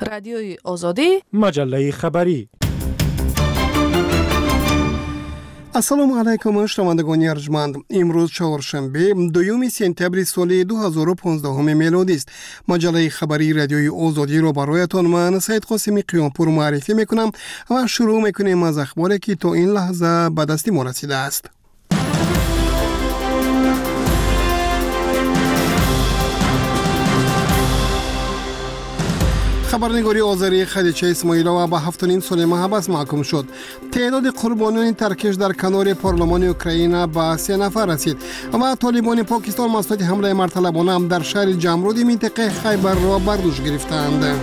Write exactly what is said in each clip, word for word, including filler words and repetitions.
رادیوی آزادی، مجله خبری. السلام علیکم شنوندگان ارجمند. امروز چهارشنبه دوم سپتامبر سال دو هزار و پانزده میلادی است. مجله خبری رادیوی آزادی را برایتان من سید قاسمی قیامپور معرفی میکنم و شروع میکنیم از اخباری که تا این لحظه به دست ما رسیده است. خبرنگاری آذری خدیجه اسماعیلووا به هفت و نیم سال محبس محکوم شد. تعداد قربانیان ترکش در کنار پارلمان اوکراین به سه نفر رسید و طالبان پاکستان مسئولیت حمله مرتلبانه در شهر جمرود منطقه خیبر را بر دوش گرفتند.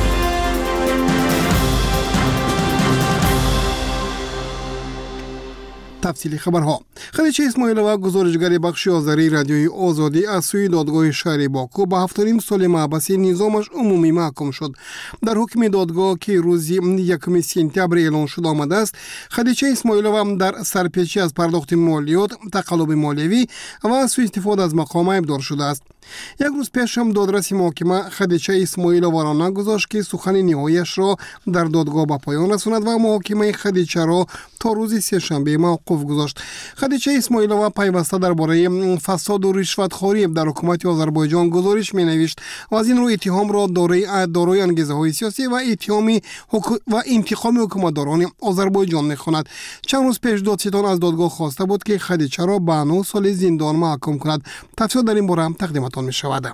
تفصیلی خبرها. خدیجه اسماعیلووا گزارشگر بخش آذری رادیوی آزادی از سوی دادگاه شهر باکو به هفت و نیم سال محبس نظامش عمومی محکوم شد. در حکم دادگاه که روز یکم سپتامبر اعلان شده آمده است، خدیجه اسماعیلووا در سرپیچی از پرداخت مالیات، تقلب مالیوی و سوء استفاده از مقام ابدار شده است. یک روز پیش هم دادرس محکمه خدیجه اسماعیلووا را نگذاشت که سخن نهاییش را در دادگاه به پایان رساند و محاکمه خدیجه را تا روز سه‌شنبه موقوف گذاشت. خدیجه اسماعیلووا پیوسته درباره فساد و رشوتخواری در حکومت آذربایجان گزارش می‌نوشت و از این رو اتهام را دارای دارای انگیزه‌های سیاسی و اتهامی و انتقام حکومتداران آذربایجان می‌خواند. چند روز پیش دادستان از دادگاه خواسته بود که خدیجه را به نه سال زندان محکوم کند. تفصیل در این باره تقدیمتان می‌شود.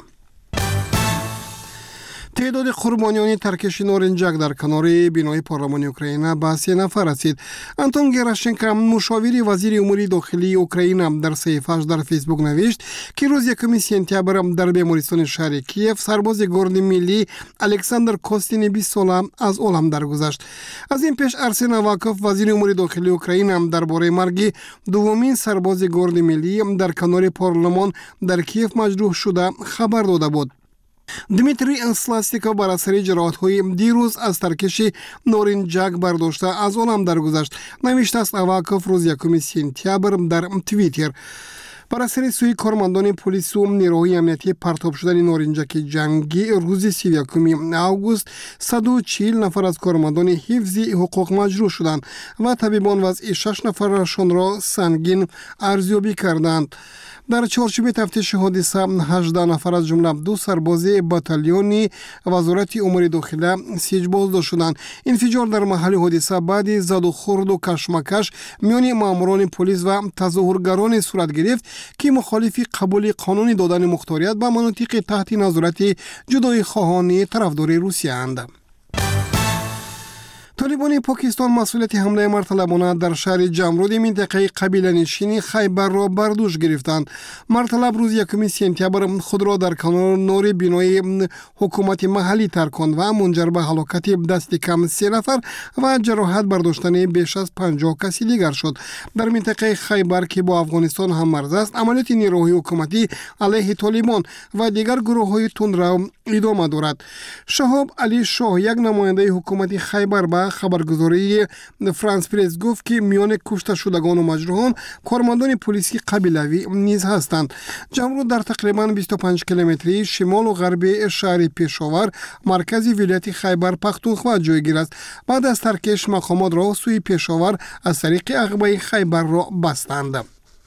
تعداد قربانیان ترکش نارنجک در کنار بینای پارلمان اوکراین به سه نفر رسید. آنتون گراشچنکو مشاور وزیر امور داخلی اوکراین در صفحه‌اش در فیسبوک نوشت که روز یکم سپتامبر در بیمارستان شهر کیف سرباز گارد ملی الکساندر کوستین بیست ساله از عالم درگذشت. از این پیش ارسن آواکوف وزیر امور داخلی اوکراین درباره مرگ دومین سرباز گارد ملی در کنار پارلمان در کیف مجروح شده خبر داده بود. دمیتری انسلاستیکو بر اثر جراحت‌های دیروز از ترکش نارنجک برداشته از عالم درگذشت. نوشته است آواکوف روز یکم سپتامبر در توییتر. بر اثر سوی کارمندان پلیس و نیروهای امنیتی پرتاب شدن نارنجک جنگی روز سی و یکم آگوست صد و چهل نفر از کارمندان حفظ حقوق مجروح شدند و طبیبان وضع شش نفرشان را سنگین ارزیابی کردند. در چارچوب تفتیش حادثه هجده نفر از جمله دو سرباز باتالیون وزارت امور داخله سیج بازداشت شدند. انفجار در محل حادثه بعد زد و خورد و کشمکش میان ماموران پلیس و تظاهرگران صورت گرفت که مخالف قبول قانون دادن مختاریت به مناطق تحت نظارت جدای خواهان طرفدار روسیه اند. طالبان پاکستان مسئولیت حمله مرتلبانه در شهر جمرود منطقه قبیله نشین خیبر را بر دوش گرفتند. مرتلب روز یکم سپتامبر خود را در کنار نور بینای حکومت محلی ترکاند و منجر به هلاکت دست کم سه نفر و جراحت برداشتن بیش از پنجاه کسی دیگر شد. در منطقه خیبر که با افغانستان هم مرز است، عملیات نیروهای حکومتی علیه طالبان و دیگر گروه‌های تندرو ادامه دارد. شهاب علی شاه، یک نماینده حکومت خیبر، به خبرگزاری فرانس پرس گفت که میان کشته شدگان و مجروحان کارمندان پلیسی قبیلوی نیز هستند. جمرود در تقریباً بیست و پنج کیلومتری شمال و غربی شهر پشاور، مرکز ولایت خیبر پختونخوا جایگیر است. بعد از ترکش مقامات را سوی پشاور از طریق عقبه خیبر را بستند.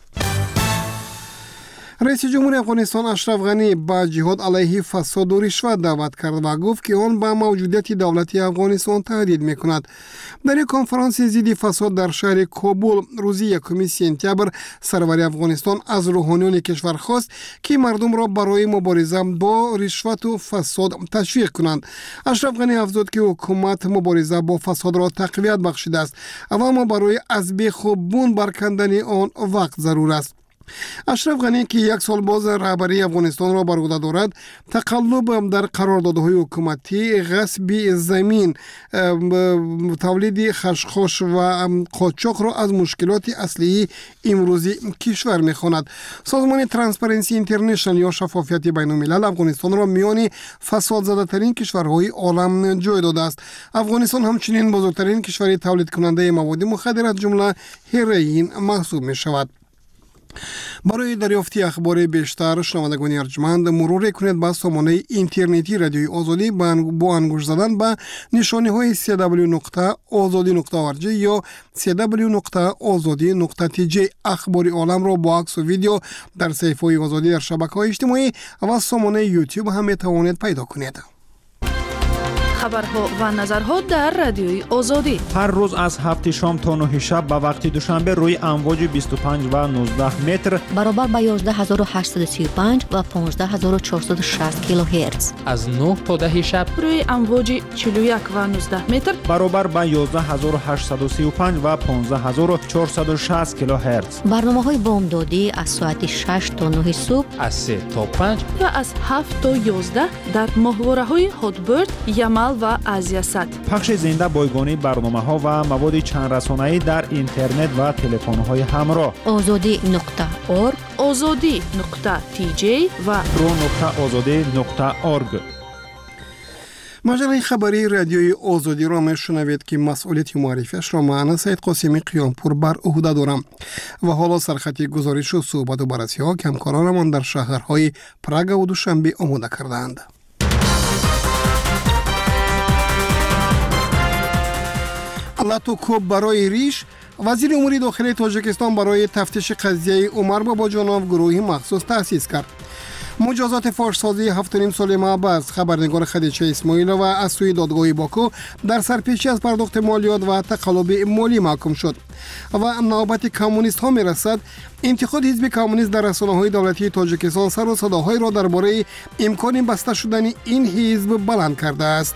رئیس جمهور افغانستان اشرف غنی به جهاد علیه فساد و رشوت دعوت کرد و گفت که آن به موجودیت دولت افغانستان تهدید میکند. در یک کنفرانس ضد فساد در شهر کابل روز یکم سپتامبر، سرور افغانستان از روحانیان کشور خواست که مردم را برای مبارزه با رشوت و فساد تشویق کنند. اشرف غنی افزود که حکومت مبارزه با فساد را تقویت بخشیده است، اما برای از بیخ و بون برکندن آن وقت ضرور است. اشرف غنی که یک سال باز رهبری افغانستان را بر عهده دارد، تقلب در قراردادهای حکومتی، غصب زمین، تولید خشخاش و قاچاق را از مشکلات اصلی امروزی کشور می‌خواند. سازمان ترانسپرنسی اینترنشنال یا شفافیت بین الملل افغانستان را میان فساد زده ترین کشورهای عالم جای داده است. افغانستان همچنین بزرگترین کشور تولید کننده مواد مخدر از جمله هروئین محسوب می‌شود. برای دریافت اخبار بیشتر شنوندگان ارجمند مرور کنید با سامانه اینترنتی رادیوی آزادی با انگشت زدن به نشانه های سی دبلیو نقطه آزادی نقطه او ار جی یا سی دبلیو نقطه آزادی نقطه تی جی. اخبار عالم را با عکس و ویدیو در صفحه های آزادی در شبکه‌های اجتماعی و سامانه یوتیوب هم میتوانید پیدا کنید. خبرها و نظرها در رادیوی آزادی هر روز از هفت شام تا نه شب به وقت دوشنبه روی امواج بیست و پنج و نوزده متر برابر با یازده هزار و هشتصد و سی و پنج و پانزده هزار و چهارصد و شصت کیلوهرتز از نه تا ده شب روی امواج چهل و یک و نوزده متر برابر با یازده هزار و هشتصد و سی و پنج و پانزده هزار و چهارصد و شصت کیلوهرتز. برنامه‌های بامدادی از ساعت شش تا نه صبح از سه تا پنج و از هفت تا یازده در ماهواره‌های هاتبرد، یمل و آزیاسات. پخش زنده بایگانی برنامه‌ها و مواد چند رسانه‌ای در اینترنت و تلفن‌های همراه. آزادی نقطه اورگ، آزادی نقطه تی جی و رو نقطه آزادی نقطه اورگ. مجله خبری رادیوی آزادی را میشنوید که مسئولیت معرفیش را من سید قاسمی قیامپور بر عهده دارم و حالا سرخط گزارش و صحبت و بررسی ها که همکارانمان در شهرهای پراگ و دوشنبه آماده کردند. لاتوکوب برای ریش. وزیر امور داخلی تاجیکستان برای تفتیش قضیه عمر باباجانوف گروهی مخصوص تأسیس کرد. مجازات فاحشه‌سازی هفت و نیم سال محبس خبرنگار خدیجه اسماعیلوف از سوی دادگاه باکو در سرپیچی از پرداخت مالیات و تقلب مالی محکوم شد و نوبت کمونیست ها میرسد. انتقاد حزب کمونیست در رسانه‌های دولتی تاجیکستان سر و صداهای را درباره امکان بسته شدن این حزب بلند کرده است.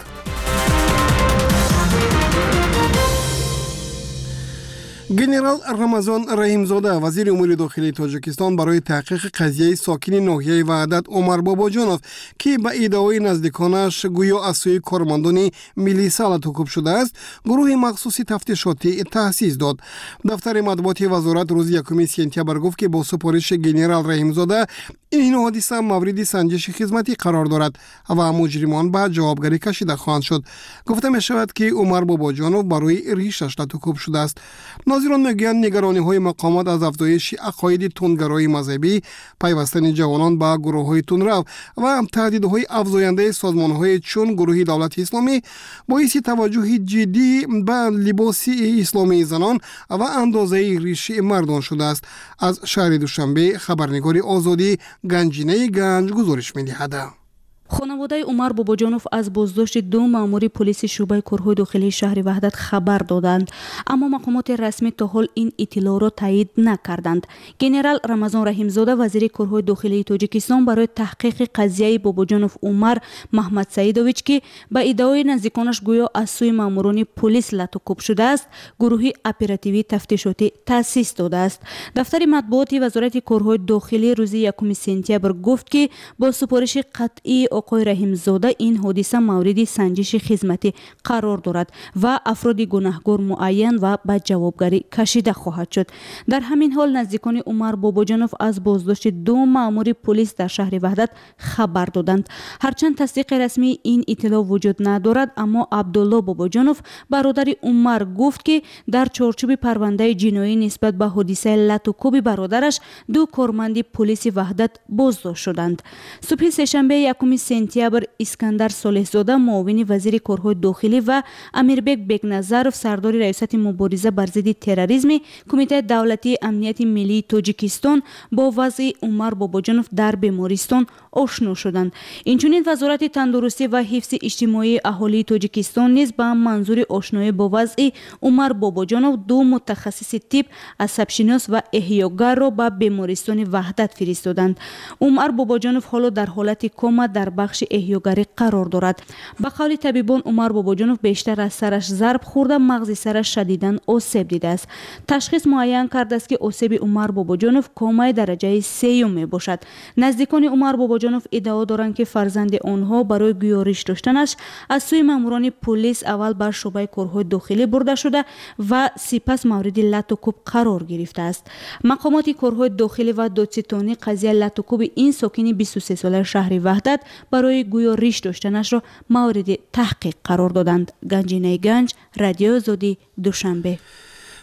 گنرال رمضان رحیمزاده وزیر امور داخلی تاجیکستان برای تحقیق قضیه ساکن ناحیه وحدت عمر باباجانوف که به ادعای نزدیکانش گویا از سوی کارمندان میلیسا لاتوکوب شده است گروه مخصوصی تفتیشاتی تأسیس داد. دفتر مطبوعاتی وزارت روز یکم سپتامبر گفت که با سپارش گنرال رحیمزاده این حادثه مورد سنجش خدمتی قرار دارد و مجرمان به جوابگری کشیده خواهند شد. گفته می شود که عمر باباجانوف برای ریشش لاتوکوب شده است. ناظران میگویند نگرانی‌های مقامات از افزایش عقاید تندگرایی مذهبی، پیوستن جوانان به گروه‌های تندرو و تهدیدهای افزاینده سازمان‌های چون گروه دولت اسلامی باعث توجه جدی به لباس اسلامی زنان و اندازه ریش مردان شده است. از شهر دوشنبه خبرنگار آزادی گنجینه گنج گزارش می‌دهد. خانواده عمر باباجانوف از بازداشت دو مأمور پلیس شعبه کارهای داخلی شهر وحدت خبر دادند، اما مقامات رسمی تا حال این اطلاع را تایید نکردند. گنرال رمضان رحیمزاده وزیر کارهای داخلی تاجیکستان برای تحقیق قضیه باباجانوف عمر محمد سعیدویچ که به ادعای نزدیکانش گویا از سوی مأموران پلیس لاتوکوب شده است گروهی اپراتیوی تفتیشاتی تأسیس داده است. دفتر مطبوعاتی وزارت کارهای داخلی روز یکم سپتامبر گفت که با سپارش قطعی آقای رحیمزاده این حادثه مورد سنجش خدمتی قرار دارد و افراد گناهکار معین و به جوابگری کشیده خواهد شد. در همین حال نزدیکان عمر باباجانوف از بازداشت دو مأمور پلیس در شهر وحدت خبر دادند. هرچند تصدیق رسمی این اطلاع وجود ندارد، اما عبدالله باباجانوف برادر عمر گفت که در چارچوب پرونده جنایی نسبت به حادثه لاتوکوب برادرش دو کارمند پلیس وحدت بازداشت شدند. صبح سه‌شنبه یکم سپتامبر اسکندر صالح‌زاده معاون وزیر کارهای داخلی و امیربک بگنظرف سردار ریاست مبارزه بر ضد تروریسم کمیته دولتی امنیت ملی تاجیکستان با وضع عمر باباجانوف در بیمارستان آشنا شدند. اینچنین وزارت تندرستی و حفظ اجتماعی اهالی تاجیکستان نیز به منظور آشنایی با وضع عمر باباجانوف دو متخصص طب، عصب‌شناس و احیاگر را به بیمارستان وحدت فرستادند. عمر باباجانوف حالا در حالت کما در بخش احیاگری قرار دارد. به قول طبیبان عمر باباجانوف بیشتر از سرش ضرب خورده، مغز سرش شدیداً آسیب دیده است. تشخیص معین کرده است که آسیب عمر باباجانوف کومای درجه سه می باشد. نزدیکان عمر باباجانوف ادعا دارند که فرزند آنها برای گزارش داشتنش از سوی ماموران پلیس اول بر شعبه کارهای داخلی برده شده و سپس مورد لاتوکوب قرار گرفته است. مقامات کارهای داخلی و دادستانی قضیه لاتوکوب این ساکن بیست و سه ساله شهر وحدت برای گویا ریش داشتنش را مورد تحقیق قرار دادند. گنجینه گنج، رادیو آزادی، دوشنبه.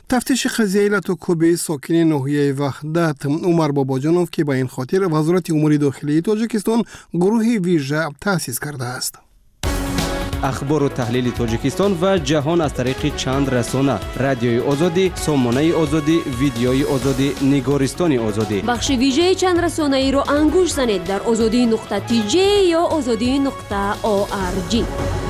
تفتیش قضیه لطوکوبی ساکن ناحیه وحدت عمر باباجانوف که به این خاطر وزارت امور داخلی تاجیکستان گروه ویژه تأسیس کرده است. اخبار و تحلیل تاجیکستان و جهان از طریق چند رسانه: رادیوی آزادی، سامانه آزادی، ویدیوی آزادی، نگارستان آزادی. بخش ویژه چند رسانه ای رو انگوش زنید در آزادی نقطه تی جی یا آزادی نقطه او آر جی.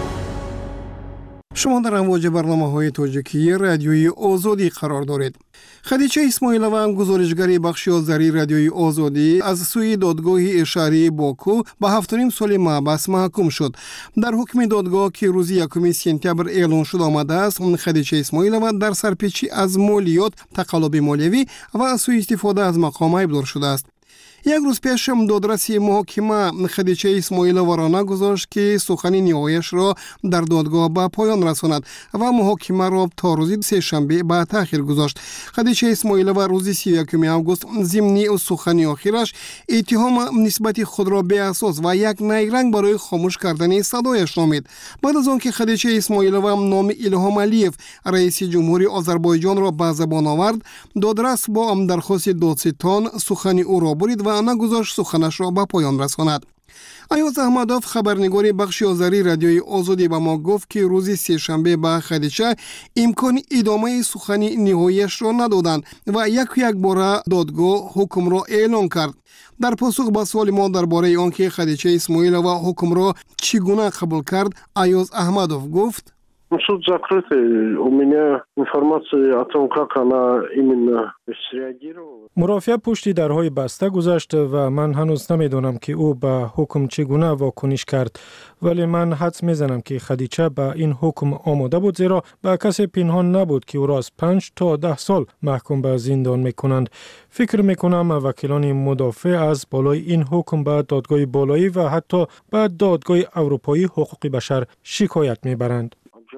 شما در امواج برنامه‌های تاجیکی رادیوی آزادی قرار دارید. خدیجه اسماعیلووا گزارشگر بخش آذری رادیوی آزادی از سوی دادگاه اشاری باکو به هفت و نیم سال محبس محکوم شد. در حکم دادگاه که روز یکم سپتامبر اعلام شد آمده است، خدیجه اسماعیلووا در سرپیچی از مالیات، تقلب مالیوی و سوء استفاده از مقام ایبدار شده است. یک روز پیش دادرسی محاکمه خدیجه اسماعیلووا را نگذاشت که سخن نهاییش را در دادگاه به پایان رساند و محاکمه را تا روز سه‌شنبه به تأخیر گذاشت. خدیجه اسماعیلووا روز سی و یکم آگوست ضمن سخن آخرش اتهام نسبت خود را به اساس و یک نیرنگ برای خاموش کردن صدایش نامید. بعد از آنکه خدیجه اسماعیلووا نام الهام علیف رئیس جمهوری آذربایجان را به زبان آورد، دادرس با درخواست دادستان سخن او را برید و نگذاشت سخنش را به پایان رساند. ایاز احمدوف خبرنگار بخش آذری رادیوی آزادی به ما گفت که روز سه‌شنبه به خدیجه امکان ادامه سخن نهاییش را ندادند و یک یک بار دادگاه حکم را اعلام کرد. در پاسخ به سوال ما درباره آنکه خدیجه اسماعیلووا حکم را چگونه قبول کرد، ایاز احمدوف گفت: Суд закрытый. У меня информации о том, как она именно среагировала. مرافعه پشت درهای بسته گذاشت و من هنوز نمیدونم که او به حکم چگونه واکنش کرد، ولی من حدس میزنم که خدیجه به این حکم آماده بود، زیرا به کسی پنهان نبود که او را از پنج تا ده سال محکوم به زندان میکنند. فکر میکنم وکیلان مدافع از بالای این حکم به دادگاه بالایی و حتی به دادگاه اروپایی حقوق بشر شکایت میبرند.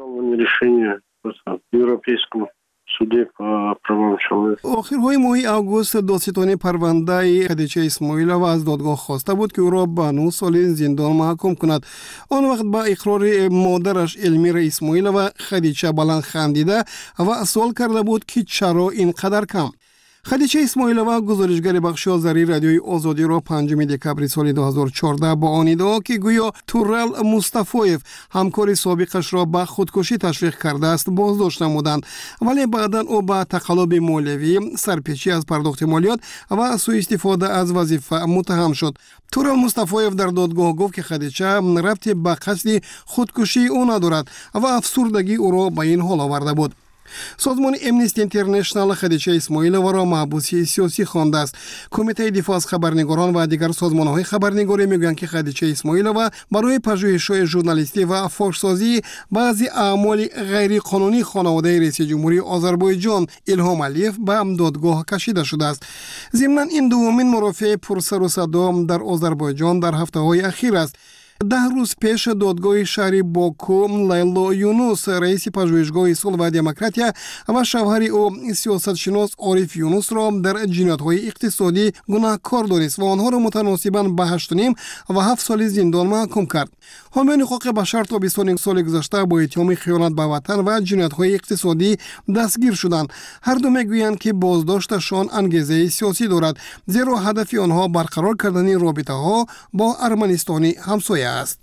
решение в Европейском суде по правам человека. آخرهای ماه آگوست دادستان پرونده خدیجه اسماعیلووا از دادگاه خواسته بود که او را به نه سال زندان محکوم کند. آن وقت با اقرار مادرش المیرا اسماعیلووا خدیجه بلند خندیده و سوال کرده بود که چرا اینقدر کم. خدیجه اسماعیلووا گزارشگر بخش آذری رادیوی آزادی را پنجم دکبر سال دو هزار و چهارده با آن ادعا که گویا تورل مصطفایف همکار سابقش را به خودکشی تشویق کرده است بازداشت نمودند، ولی بعدا او به تقلب مالیوی، سرپیچی از پرداخت مالیات و سوء استفاده از وظیفه متهم شد. تورل مصطفایف در دادگاه گفت که خدیجه ربطی به قصد خودکشی او ندارد و افسردگی او را به این حال آورده بود. سازمان امنیستی اینترنشنال خدیجه اسماعیلووا را محبوس سیاسی خوانده است. کمیته دفاع از خبرنگاران و دیگر سازمان‌های خبرنگاری میگویند که خدیجه اسماعیلووا برای پژوهش‌های ژورنالیستی و فحش‌سازی بعضی اعمال غیرقانونی خانواده رئیس جمهوری آذربایجان الهام علیف به دادگاه کشیده شده است. ضمن این دومین مرافع پرسر و صدا در آذربایجان در هفته‌های اخیر است. ده روز پیش دادگاه شهری باکو لیلا یونوس رئیس پژوهشگاه صلح و دموکراتیا و شوهر او سیاستشناس عارف یونوس را در جنایت‌های اقتصادی گناهکار دانست و آنها را متناسباً به هشت و نیم و هفت سال زندان محکوم کرد. حامیان حقوق بشر تا بیست سال گذشته با اتهام خیانت به وطن و جنایت‌های اقتصادی دستگیر شدند. هر دو میگویند که بازداشتشان انگیزه سیاسی دارد، زیرا هدف آنها برقرار کردن رابطه‌ها با ارمنستان همسایه است.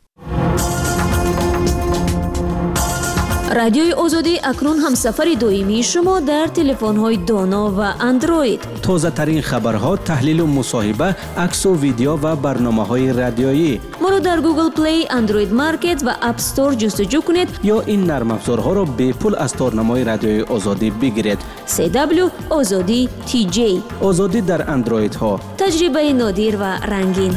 رادیوی آزادی اکنون همسفر دائمی شما در تلفن‌های دانا و اندروید. تازه ترین خبرها، تحلیل و مصاحبه، عکس و ویدیو و برنامه‌های رادیویی. ما را در گوگل پلی، اندروید مارکت و اپ استور جستجو کنید یا این نرم افزارها را به پول از تارنمای رادیوی آزادی بگیرید. سی دبلیو آزادی تی جی. آزادی در اندروید ها. تجربه نادر و رنگین.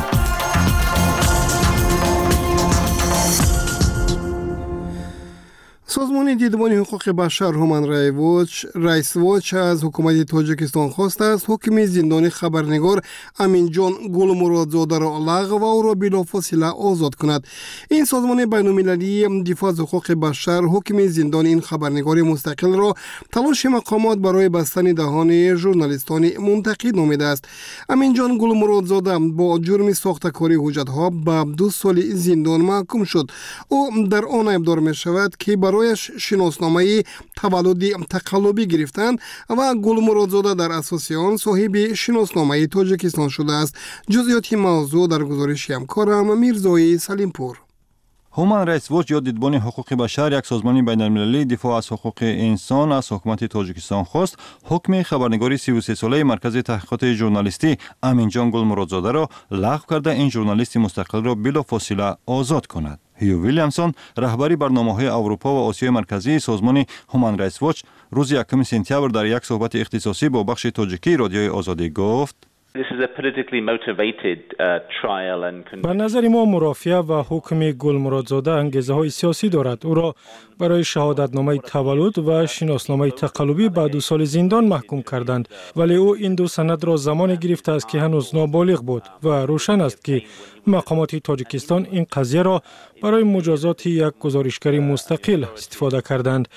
سازمان دیدبان حقوق بشر هومن رایتس واچ از حکومت تاجیکستان خواسته است حکم زندانی خبرنگار امین جان گلمرادزاده را لغو و او را بلافاصله آزاد کند. این سازمان بین‌المللی دفاع از حقوق بشر حکم زندان این خبرنگار مستقل را تلاش مقامات برای بستن دهان ژورنالیستان منتقد نامیده است. امین جان گلمرادزاده با جرم ساخته‌کاری حجت‌ها به دو سال زندان محکوم شد. او در آن ابدار می شود که برای برایش شناسنامه تولدی تقلبی گرفتند و گلمرادزاده در اساس آن صاحب شناسنامه تاجیکستان شده است. جزئیات موضوع در گزارش همکارم میرزای سلیمپور. هومن رایتس واچ یا دیدبان حقوق بشر یک سازمان بین‌المللی دفاع از حقوق انسان از حکومت تاجیکستان خواست حکم خبرنگاری سی و سه ساله مرکز تحقیقات ژورنالیستی امینجان گلمرادزاده را لغو کرده این ژورنالیست مستقل را بلافاصله آزاد کند. هیو ویلیامسون رهبری برنامه‌های اروپا و آسیای مرکزی سازمان هومن رایتس واچ روز یکم سپتامبر در یک صحبت اختصاصی با بخش تاجیکی رادیوی آزادی گفت به نظر ما مرافعه و حکم گلمرادزاده انگیزه های سیاسی دارد. او را برای شهادتنامه تولد و شناسنامه تقلبی به دو سال زندان محکوم کردند، ولی او این دو سند را زمانی گرفته است که هنوز نابالغ بود و روشن است که مقامات تاجیکستان این قضیه را برای مجازات یک گزارشگری مستقل استفاده کردند.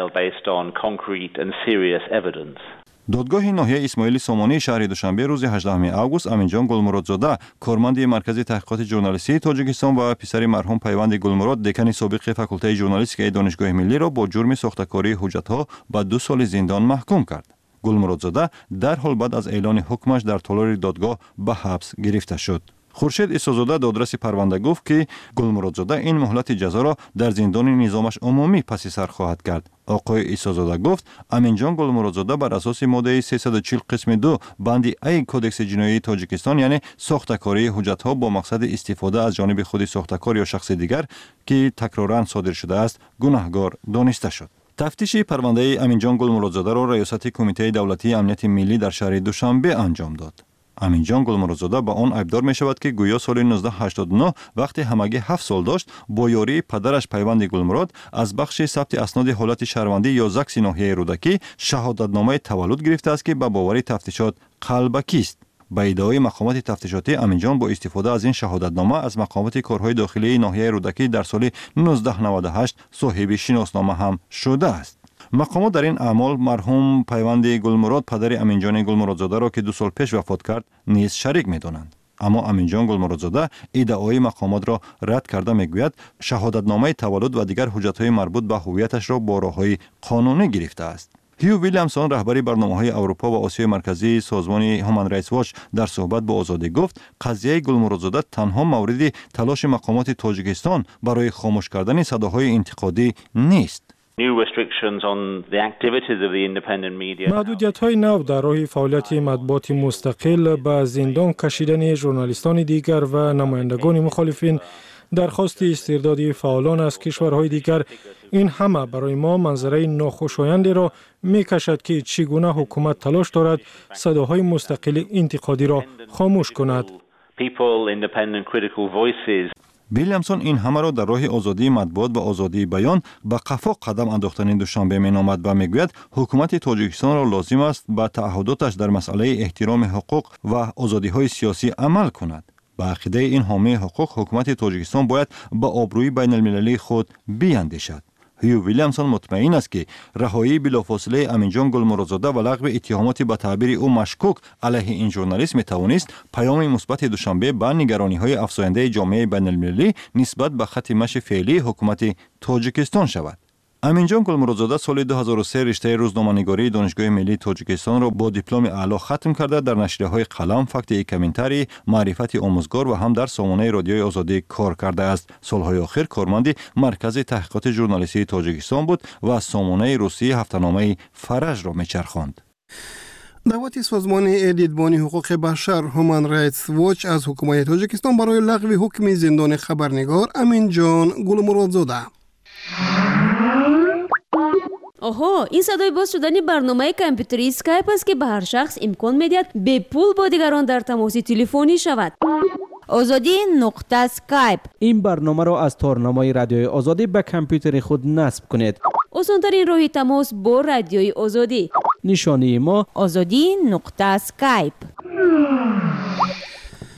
دادگاه ناحیه اسماعیل سامانی شهر دوشنبه روز هجدهم آگوست امینجان گلمرادزاده کارمند مرکز تحقیقات ژورنالیستی تاجیکستان و پسر مرحوم پیوند گلمراد دکان سابق فاکولته ژورنالیستیک دانشگاه ملی را با جرم ساختکاری حجت‌ها به دو سال زندان محکوم کرد. گلمرادزاده در حال بعد از اعلان حکمش در تالار دادگاه به حبس گرفته شد. خورشید ایسازاده دادرس پرونده گفت که گلمرادزاده این مهلت جزا را در زندان نظامش عمومی پس سر خواهد کرد. آقای ایسازاده گفت امینجان گلمرادزاده بر اساس ماده سیصد و چهل قسم دو بند ای کدکس جنایی تاجیکستان یعنی ساختکاری حجت‌ها با مقصد استفاده از جانب خود ساختکار یا شخص دیگر که تکرارا صادر شده است گناهکار دانسته شد. تفتیش پرونده امینجان گلمرادزاده را ریاست کمیته دولتی امنیت ملی در شهر دوشنبه انجام داد. امینجان گلمرادزاده با آن ایبدار می شود که گویا سال نوزده هشتاد و نه وقتی همگی هفت سال داشت با یاری پدرش پیوند گلمراد از بخش ثبت اسناد حالت شهروندی یا زکس ناحیه رودکی شهادتنامه تولد گرفته است که به باور تفتیشات قلبکی است. به ادعای مقامات تفتیشاتی امینجان با استفاده از این شهادتنامه از مقامات کارهای داخلی ناحیه رودکی در سال نوزده نود و هشت صاحب شناسنامه هم شده است. مقامات در این اعمال مرحوم پیوند گلمراد پدر امینجان گلمرادزاده را که دو سال پیش وفات کرد نیز شریک می‌دانند. اما امینجان گلمرادزاده ادعای مقامات را رد کرده میگوید شهادتنامه تولد و دیگر حجت‌های مربوط به هویتش را با راه‌های قانونی گرفته است. هیو ویلیامسون رهبری برنامه‌های اروپا و آسیای مرکزی سازمان هومن رایتس واچ در صحبت با آزادی گفت قضیه گلمرادزاده تنها مورد تلاش مقامات تاجیکستان برای خاموش کردن صداهای انتقادی نیست. محدودیت‌های نو در راه فعالیت مطبوعات مستقل به زندان کشیدن ژورنالیستان دیگر و نمایندگان مخالفین درخواست استرداد فعالان از کشورهای دیگر، این همه برای ما منظره ناخوشایندی را می‌کشد که چگونه حکومت تلاش دارد صداهای مستقل انتقادی را خاموش کند. ویلیامسون این همه را در راه آزادی مطبوعات و آزادی بیان به قفا قدم انداختن دوشنبه مینامد و میگوید حکومت تاجیکستان را لازم است به تعهداتش در مسئله احترام حقوق و آزادی‌های سیاسی عمل کند. به عقیده این حامی حقوق حکومت تاجیکستان باید به آبروی بین المللی خود بیاندیشد. هیو ویلیامسون مطمئن است که رهایی بلافاصله امینجان گلمرادزاده و لغو اتهامات به تعبیر او مشکوک علیه این ژورنالیست میتوانست پیام مثبت دوشنبه به نگرانی‌های افزاینده جامعه بین المللی نسبت به خط مشی فعلی حکومت تاجیکستان شود. امینجان گلمرادزاده سال دو هزار و سه رشته روزنامه‌نگاری دانشگاه ملی تاجیکستان را با دیپلم اعلی ختم کرده در نشریه‌های قلم، فکت کامنتری، معرفت آموزگار و هم در سامانه رادیوی آزادی کار کرده است. سالهای آخر کارمند مرکز تحقیقات ژورنالیستی تاجیکستان بود و از سامانه روسی هفته‌نامه فرج را میچرخاند. دعوت سازمان دیدبان حقوق بشر هومن رایتس واچ از حکومت تاجیکستان برای لغو حکم زندان خبرنگار امینجان گلمرادزاده. آها، این صدای باز شدن برنامه کامپیوتری اسکایپ است که به هر شخص امکان میدهد به پول با دیگران در تماس تلفنی شود. آزادی نقطه اسکایپ. این برنامه را از تارنمای رادیوی آزادی به کامپیوتر خود نصب کنید. آسان‌ترین راه تماس با رادیوی آزادی. نشانی ما آزادی نقطه اسکایپ.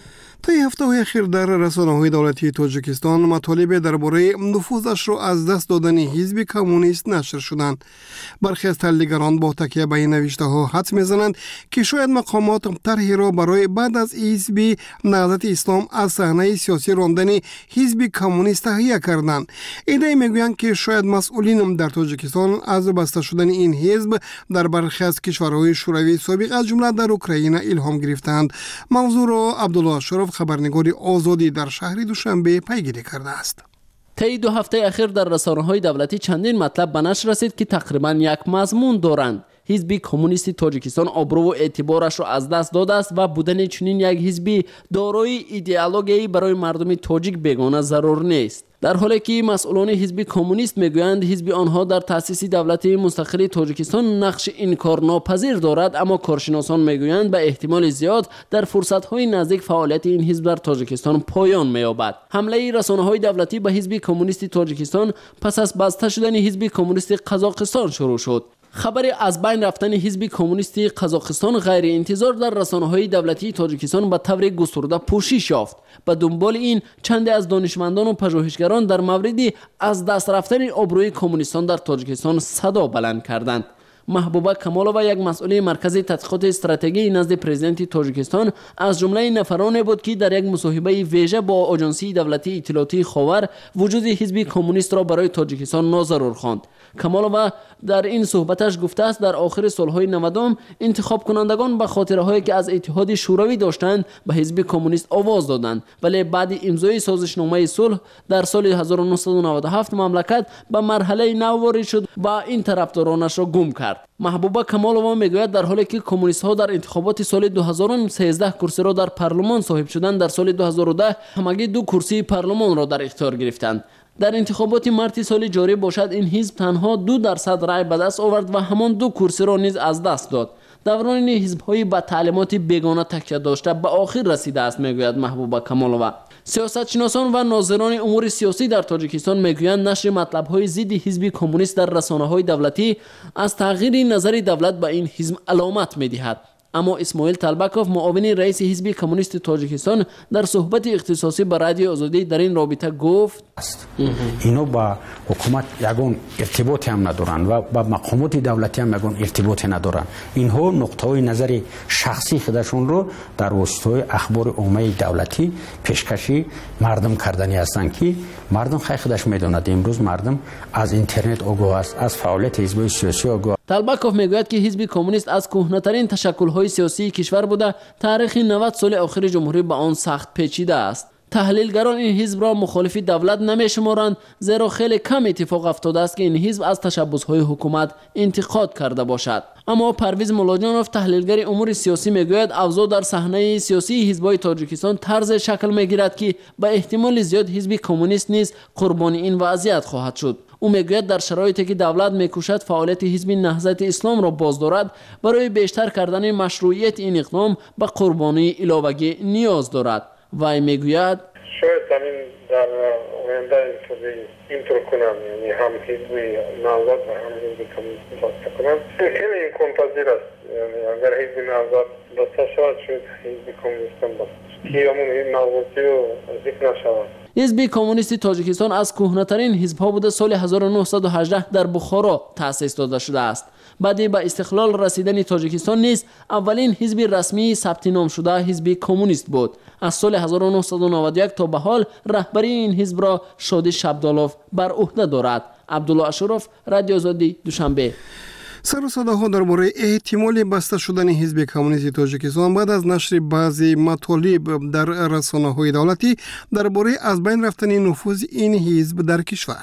طی هفته‌های اخیر در رسانه‌های دولتی تاجیکستان مطالب درباره نفوذش را از دست دادن حزب کمونیست نشر شدند. برخی از تحلیلگران با تکیه به این نوشته‌ها حدس می‌زنند که شاید مقامات طرحی را برای بعد از حزب نهضت اسلام از صحنه سیاسی راندن حزب کمونیست تهیه کردند. ایده میگویند که شاید مسئولین در تاجیکستان از بسته شدن این حزب در برخی از کشورهای شوروی سابق از جمله در اوکراین الهام گرفتند. موضوع را عبدالله اشرف خبرنگار آزادی در شهر دوشنبه پیگیری کرده است. طی دو هفته اخیر در رسانه‌های دولتی چندین مطلب به نشر رسید که تقریبا یک مضمون دارند. حزب کمونیست تاجیکستان آبرو و اعتبارش را از دست داده است و بودن چنین یک حزبی دارای ایدئولوژی برای مردم تاجیک بیگانه ضرور نیست. در حالی که مسئولان حزب کمونیست میگویند حزب آنها در تأسیس دولت مستقل تاجیکستان نقش انکارناپذیر دارد، اما کارشناسان میگویند به احتمال زیاد در فرصت‌های نزدیک فعالیت این حزب در تاجیکستان پایان می‌یابد. حمله رسانه‌های دولتی به حزب کمونیست تاجیکستان پس از بسته شدن حزب کمونیست قزاقستان شروع شد. خبری از بین رفتن حزب کمونیست قزاقستان غیر انتظار در رسانه‌های دولتی تاجیکستان به طور گسترده پوشش یافت. به دنبال این چند از دانشمندان و پژوهشگران در مورد از دست رفتن آبروی کمونیستان در تاجیکستان صدا بلند کردند. محبوبه کمالووا یک مسئول مرکز تحقیقات استراتژی نزد پرزیدنت تاجیکستان از جمله نفرانی بود که در یک مصاحبه ویژه با آژانسی دولتی اطلاعاتی خاور وجود حزب کمونیست را برای تاجیکستان ناضرور خواند. کمالووا در این صحبتش گفته است در آخر سالهای نود انتخاب کنندگان به خاطرهایی که از اتحاد شوروی داشتند به حزب کمونیست آواز دادند، ولی بعد امضای سازشنامه صلح در سال هزار و نهصد و نود و هفت مملکت به مرحله نو وارد شد و این طرفدارانش را گم کرد. محبوبه کمالووا میگوید در حالی که کمونیست ها در انتخابات سال دو هزار و سیزده کرسی را در پارلمان صاحب شدند، در سال دو هزار و ده همگی دو کرسی پارلمان را در اختیار گرفتند. در انتخابات مارت سال جاری باشد این حزب تنها دو درصد رای به دست آورد و همان دو کرسی را نیز از دست داد. دوران این حزب‌های با تعلیمات بیگانه تکیه داشته به آخر رسیده است، میگوید محبوبه کمالووا. سیاستشناسان و ناظران امور سیاسی در تاجیکستان میگویند نشر مطلب‌های ضد حزب کمونیست در رسانه‌های دولتی از تغییر نظر دولت به این حزب علامت می‌دهد. اما اسماعیل طلبکوف معاون رئیس حزب کمونیست تاجیکستان در صحبت اختصاصی با رادیو آزادی در این رابطه گفت اینو با حکومت یگان ارتباطی هم ندارن و با مقامات دولتی هم یگان ارتباطی ندارن. اینها نقطه‌های نظر شخصی خودشون رو در واسطه اخبار عمومی دولتی پیشکشی مردم کردنی هستند که مردم خیلی خودش میدوند. امروز مردم از اینترنت آگاه است، از فعالیت حزب سیاسی آگاه. طلبکوف میگوید که حزب کمونیست از کهنه‌ترین تشکل‌های سیاسی کشور بوده، تاریخ نود سال آخر جمهوری به آن سخت پیچیده است. تحلیلگران این حزب را مخالف دولت نمی‌شمارند، زیرا خیلی کم اتفاق افتاده است که این حزب از تشبس‌های حکومت انتقاد کرده باشد. اما پرویز مولاجانوف تحلیلگر امور سیاسی میگوید اوضاع در صحنه سیاسی حزب‌های تاجیکستان طرز شکل میگیرد که به احتمال زیاد حزب کمونیست نیز قربانی این وضعیت خواهد شد. او میگوید در شرایطی که دولت میکوشد فعالیت حزب نهضت اسلام را بازدارد، برای بیشتر کردن مشروعیت این اقدام به قربانی علاوگی نیاز دارد. وی میگوید شاید همین در آینده اینطور کنم، یعنی هم حزب نهضت و هم حزب کمونیست بسته کنم، خیلی امکان پذیر است. یعنی اگر حزب نهضت بسته شود شاید حزب کمونیست هم بسته شود که همون این نوازی رو ذکر نشود. حزب کمونیست تاجیکستان از کهنه‌ترین حزب‌ها بوده. سال هزار و نهصد و هجده در بخارا تأسیس داده شده است. بعد به استقلال رسیدن تاجیکستان نیز اولین حزب رسمی ثبت نام شده حزب کمونیست بود. از سال هزار و نهصد و نود و یک تا به حال رهبری این حزب را شادی شبدالوف بر عهده دارد. عبدالله اشرف، رادیو آزادی، دوشنبه. سر و صداها درباره احتمال بسته شدن حزب کمونیست تاجیکستان بعد از نشر بعضی مطالب در رسانه‌های دولتی درباره از بین رفتن نفوذ این حزب در کشور.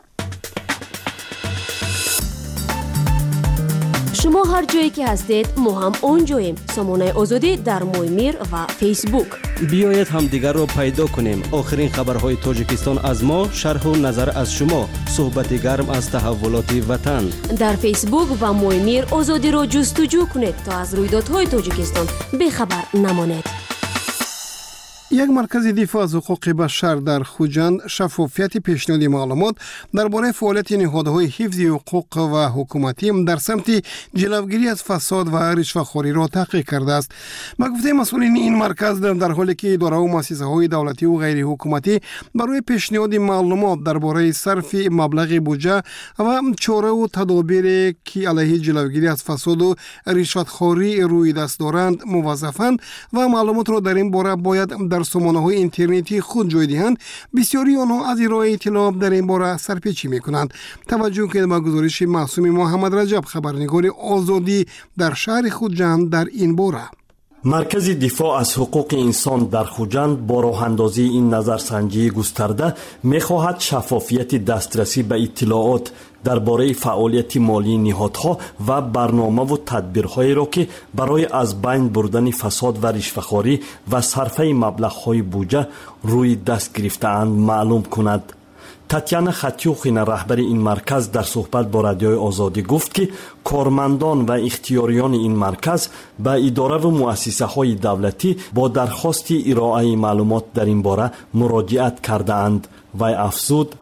شما هر جایی که هستید ما هم اونجاییم. سامانه آزادی در مویمیر و فیسبوک. بیایید هم دیگر رو پیدا کنیم. آخرین خبرهای تاجیکستان از ما، شرح و نظر از شما، صحبت گرم از تحولات وطن. در فیسبوک و مویمیر آزادی رو جستجو کنید تا از رویدادهای تاجیکستان بخبر نمانید. یک مرکز دفاع از حقوق بشر در خوجند شفافیت پیشنهاد معلومات درباره فعالیت نهادهای حفظ حقوق و حکومتی در سمت جلوگیری از فساد و رشوه‌خوری را تحقیق کرده است. با گفته مسئولین این مرکز در حالی که اداره و مؤسسه‌های دولتی و غیر حکومتی برای پیشنهاد معلومات درباره صرف مبلغ بودجه و چاره و تدابیر که علیه جلوگیری از فساد و رشوه‌خوری روی دست دارند موظفند و معلومات را در این باره باید در سامانه‌های اینترنتی خود جای دهند، بسیاری آنها از ارائه اطلاع در این باره سرپیچی می‌کنند. توجه کنید به گزارش معصوم محمد رجب، خبرنگار آزادی در شهر خوجند در این باره. مرکز دفاع از حقوق انسان در خوجند با راه اندازی این نظرسنجی گسترده می‌خواهد شفافیت دسترسی به اطلاعات درباره فعالیت مالی نهادها و برنامه و تدبیرهایی را که برای از بین بردن فساد و رشوه‌خوری و صرف مبلغ‌های بودجه روی دست گرفته‌اند معلوم کند. تاتیانا خاتیوخین، رهبر این مرکز، در صحبت با رادیوی آزادی گفت که کارمندان و اختیاریان این مرکز به اداره و مؤسسه‌های دولتی با درخواست ارائه معلومات در این باره مراجعت کرده‌اند. وی افزود: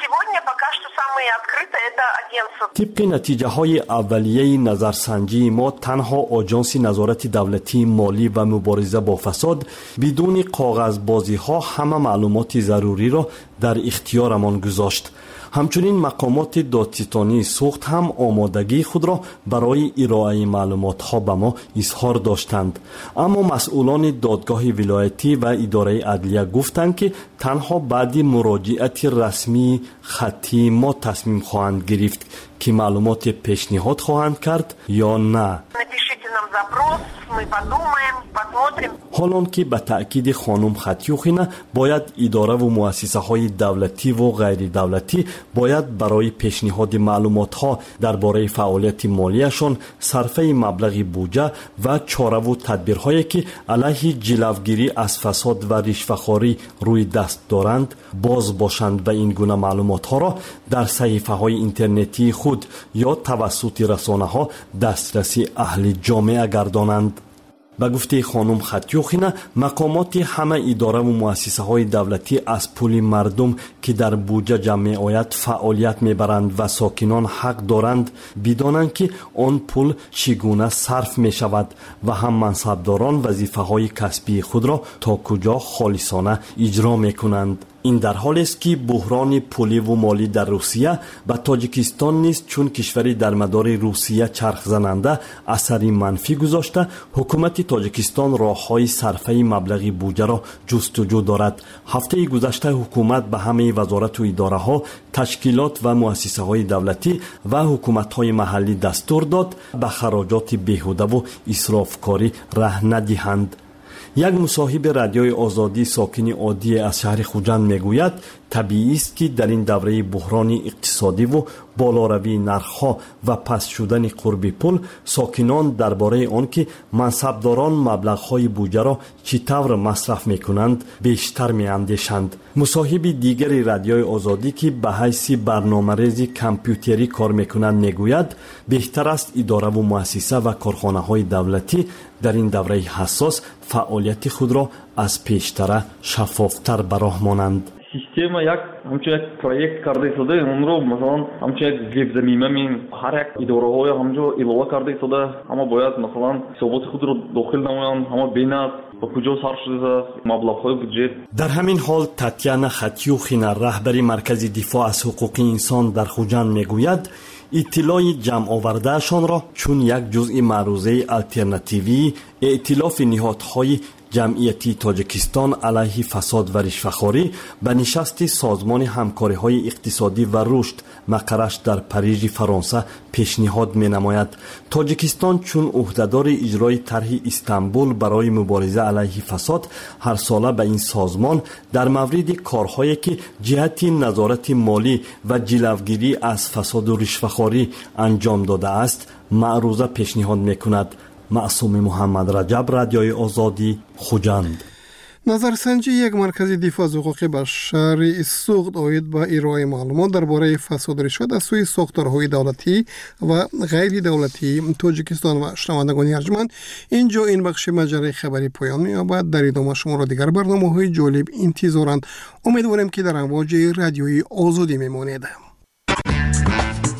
طبق نتیجه های اولیه نظرسنجی ما، تنها آژانس نظارت دولتی مالی و مبارزه با فساد بدون کاغذبازی ها همه معلومات ضروری را در اختیارمان گذاشت. همچنین مقامات دادستانی سوخت هم آمادگی خود را برای ارائه معلومات ها به ما اظهار داشتند. اما مسئولان دادگاه ولایتی و اداره عدلیه گفتند که تنها بعد مراجعت رسمی خطی ما تصمیم خواهند گرفت که معلومات پیشنهاد خواهند کرد یا نه. حالان که به تأکید خانم خاتیوخینا باید اداره و مؤسسه های دولتی و غیر دولتی باید برای پیشنهاد معلومات ها درباره فعالیت مالیشان صرف مبلغ بودجه و چاره و تدبیرهایی که علیه جلوگیری از فساد و رشوه‌خوری روی دست دارند باز باشند و این گونه معلومات ها را در صحیفه های اینترنتی خود یا توسط رسانه ها دسترسی اهل جامعه گردانند. به گفته خانم خاتیوخینا، مقامات همه اداره و مؤسسه های دولتی از پول مردم که در بودجه جمع آید فعالیت میبرند و ساکنان حق دارند بدانند که آن پول چگونه صرف می شود و هم منصبداران وظیفه های کسبی خود را تا کجا خالصانه اجرا می کنند. این در حالی است که بحران پولی و مالی در روسیه و تاجیکستان نیز چون کشوری در مدار روسیه چرخ زننده اثری منفی گذاشته، حکومت تاجیکستان راه‌های صرفه مبلغ بودجه را جستجو دارد. هفته گذشته حکومت به همه وزارت و اداره ها، تشکیلات و مؤسسه های دولتی و حکومت های محلی دستور داد به خراجات بیهوده و اسرافکاری ره ندهند. یک مصاحب رادیوی آزادی ساکن عادی از شهر خوجند میگوید طبیعی است که در این دوره بحران اقتصادی و بالاروی نرخ‌ها و پست شدن قرب پول ساکنان درباره آن که منصبداران مبلغ‌های بودجه را چطور مصرف می‌کنند بیشتر می‌اندیشند. مصاحب دیگری رادیوی آزادی که به حیث برنامه‌ریزی کامپیوتری کار می‌کند میگوید بهتر است اداره و مؤسسه و کارخانه‌های دولتی در این دوره حساس فعالیت خود را از پیشتر شفافتر به راه مانند. система як ҳамчун як проект карда истода, онро масалан ҳамчун як вебзамина мин ҳар як идораҳои ҳамҷо илова карда истода, ҳама бояд масалан ҳисоботи худро дохил намоянд, ҳама бинад ба куҷо сарф шуда маблағҳои буҷет. дар ҳамин ҳол Татьяна Хатюхина, раҳбари маркази дифоъ аз ҳуқуқи инсон дар Хуҷанд мегӯяд, иттилои ҷамъовардаашонро чун як ҷузъи маърузаи алтернативии эътилофи ниҳодҳои جمعیتی تاجیکستان علیه فساد و رشوه‌خوری به نشست سازمان همکاری‌های اقتصادی و رشد مقرش در پاریژ فرانسه پیشنهاد می‌نماید. تاجیکستان چون عهدهدار اجرای طرح استانبول برای مبارزه علیه فساد هر ساله به این سازمان در مورد کارهایی که جهت نظارت مالی و جلوگیری از فساد و رشوه‌خوری انجام داده است معروضه پیشنهاد می‌کند. معصوم محمد رجب، رادیوی آزادی، خوجند. назарсанҷи як маркази дифоъ аз ҳуқуқи башари суғд оид ба ироаи маълумот дар бораи фасодришват аз сӯи сохторҳои давлатӣ ва ғайридавлатии Тоҷикистон. ва шунавандагони арҷманд, ин ҷо ин бахши маҷраи хабарӣ поён меёбад. дар идома шуморо дигар барномаҳои ҷолиб интизоранд. умедворем ки дар амвоҷи радиои озодӣ мемонед.